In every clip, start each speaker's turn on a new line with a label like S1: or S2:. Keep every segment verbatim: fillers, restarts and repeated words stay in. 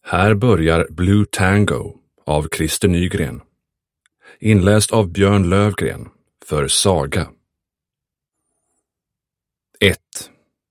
S1: Här börjar Blue Tango av Christer Nygren. Inläst av Björn Lövgren för Saga. ett.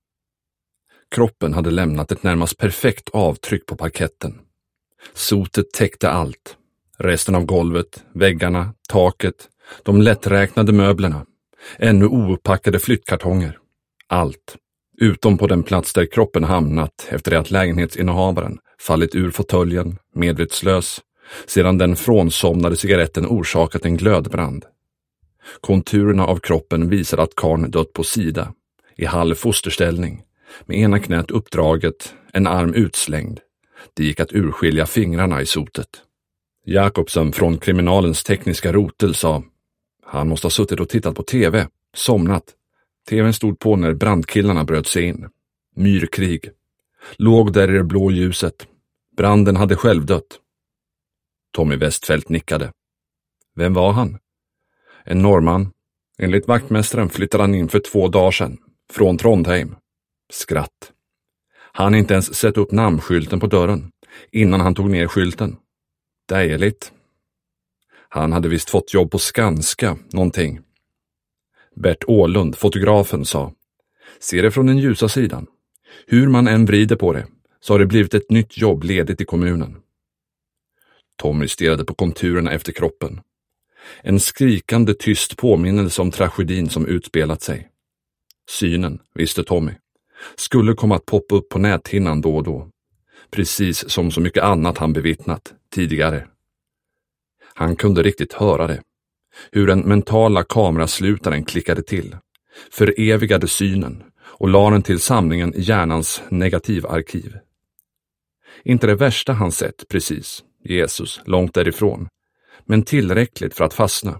S1: Kroppen hade lämnat ett närmast perfekt avtryck på parketten. Sotet täckte allt. Resten av golvet, väggarna, taket, de lätträknade möblerna, ännu ouppackade flyttkartonger. Allt, utom på den plats där kroppen hamnat efter det att lägenhetsinnehavaren fallit ur fåtöljen, medvetslös, sedan den frånsomnade cigaretten orsakat en glödbrand. Konturerna av kroppen visade att karln dött på sida, i halv fosterställning, med ena knät uppdraget, en arm utslängd. Det gick att urskilja fingrarna i sotet. Jakobsen från kriminalens tekniska rotel sa: han måste ha suttit och tittat på tv, somnat. Tvn stod på när brandkillarna bröt sig in. Myrkrig. Låg där i det blå ljuset. Branden hade själv dött. Tommy Westfeldt nickade. Vem var han? En norrman. Enligt vaktmästaren flyttade han in för två dagar sedan. Från Trondheim. Skratt. Han inte ens sett upp namnskylten på dörren innan han tog ner skylten. Dejligt. Han hade visst fått jobb på Skanska, någonting. Bert Åhlund, fotografen, sa: se det från den ljusa sidan. Hur man än vrider på det så har det blivit ett nytt jobb ledigt i kommunen. Tommy stirrade på konturerna efter kroppen. En skrikande tyst påminnelse om tragedin som utspelat sig. Synen, visste Tommy, skulle komma att poppa upp på näthinnan då och då. Precis som så mycket annat han bevittnat tidigare. Han kunde riktigt höra det. Hur den mentala kameraslutaren klickade till, förevigade synen och la den till samlingen i hjärnans negativarkiv. Inte det värsta han sett precis, Jesus, långt därifrån, men tillräckligt för att fastna.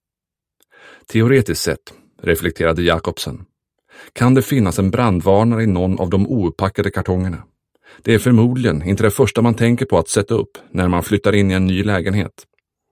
S1: Teoretiskt sett, reflekterade Jakobsen, kan det finnas en brandvarnare i någon av de ouppackade kartongerna. Det är förmodligen inte det första man tänker på att sätta upp när man flyttar in i en ny lägenhet.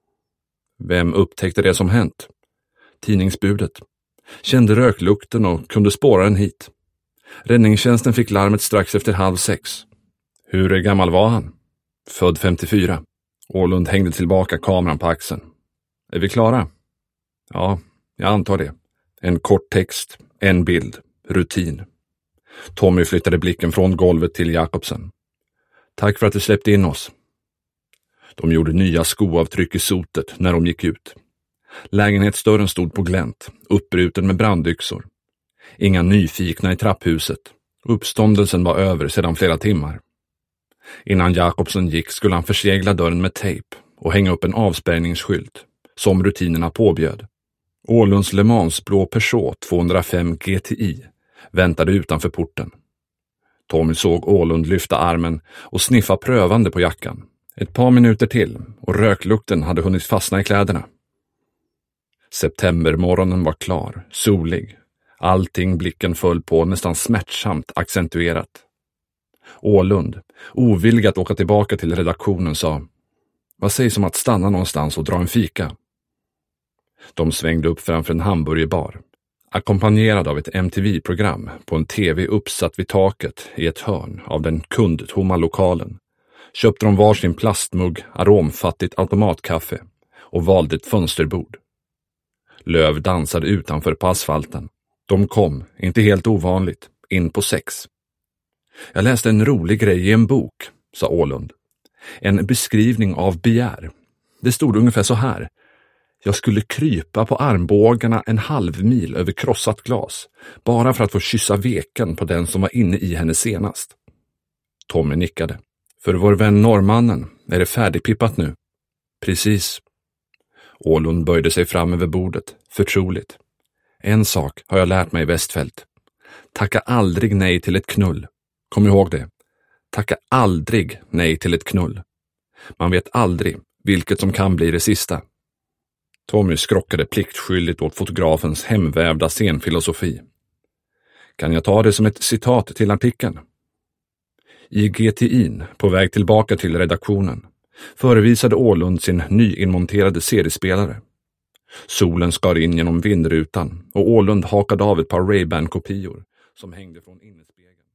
S1: Vem upptäckte det som hänt? Tidningsbudet. Kände röklukten och kunde spåra den hit. Räddningstjänsten fick larmet strax efter halv sex. Hur gammal var han? Född femtiofyra. Åhlund hängde tillbaka kameran på axeln. Är vi klara? Ja, jag antar det. En kort text, en bild, rutin. Tommy flyttade blicken från golvet till Jakobsen. Tack för att du släppte in oss. De gjorde nya skoavtryck i sotet när de gick ut. Lägenhetsdörren stod på glänt, uppbruten med brandyxor. Inga nyfikna i trapphuset. Uppståndelsen var över sedan flera timmar. Innan Jakobsen gick skulle han försegla dörren med tejp och hänga upp en avspärrningsskylt, som rutinerna påbjöd. Åhlunds Le Mans blå Peugeot tvåhundrafem G T I väntade utanför porten. Tommy såg Åhlund lyfta armen och sniffa prövande på jackan. Ett par minuter till och röklukten hade hunnit fastna i kläderna. Septembermorgonen var klar, solig. Allting blicken föll på nästan smärtsamt accentuerat. Åhlund, ovillig att åka tillbaka till redaktionen, sa: vad sägs om att stanna någonstans och dra en fika? De svängde upp framför en hamburgerbar, ackompanjerad av ett M T V-program på en tv uppsatt vid taket i ett hörn av den kundtomma lokalen. Köpte de varsin plastmugg aromfattigt automatkaffe och valde ett fönsterbord. Löv dansade utanför på asfalten. De kom, inte helt ovanligt, in på sex. Jag läste en rolig grej i en bok, sa Åhlund. En beskrivning av begär. Det stod ungefär så här. Jag skulle krypa på armbågarna en halv mil över krossat glas, bara för att få kyssa veken på den som var inne i henne senast. Tommy nickade. För vår vän norrmannen, är det färdigpippat nu? Precis. Åhlund böjde sig fram över bordet, förtroligt. En sak har jag lärt mig i Westfeldt. Tacka aldrig nej till ett knull. Kom ihåg det. Tacka aldrig nej till ett knull. Man vet aldrig vilket som kan bli det sista. Tommy skrockade pliktskyldigt åt fotografens hemvävda scenfilosofi. Kan jag ta det som ett citat till artikeln? I G T I:n, på väg tillbaka till redaktionen, förevisade Åhlund sin nyinmonterade C D-spelare. Solen skar in genom vindrutan och Åhlund hakade av ett par Ray-Ban-kopior som hängde från innespegeln.